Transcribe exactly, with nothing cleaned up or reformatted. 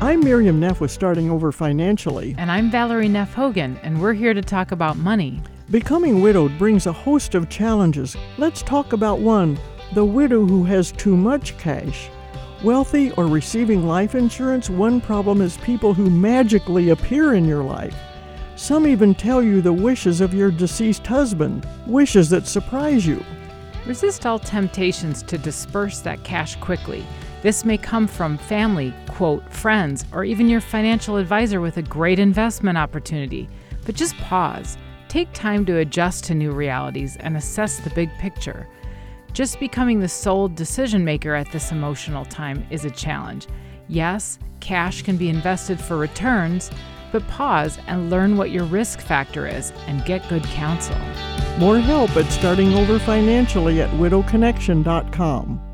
I'm Miriam Neff with Starting Over Financially. And I'm Valerie Neff Hogan, and we're here to talk about money. Becoming widowed brings a host of challenges. Let's talk about one, the widow who has too much cash. Wealthy or receiving life insurance, one problem is people who magically appear in your life. Some even tell you the wishes of your deceased husband, wishes that surprise you. Resist all temptations to disperse that cash quickly. This may come from family, quote, friends, or even your financial advisor with a great investment opportunity. But just pause. Take time to adjust to new realities and assess the big picture. Just becoming the sole decision maker at this emotional time is a challenge. Yes, cash can be invested for returns, but pause and learn what your risk factor is and get good counsel. More help at Starting Over Financially at widow connection dot com.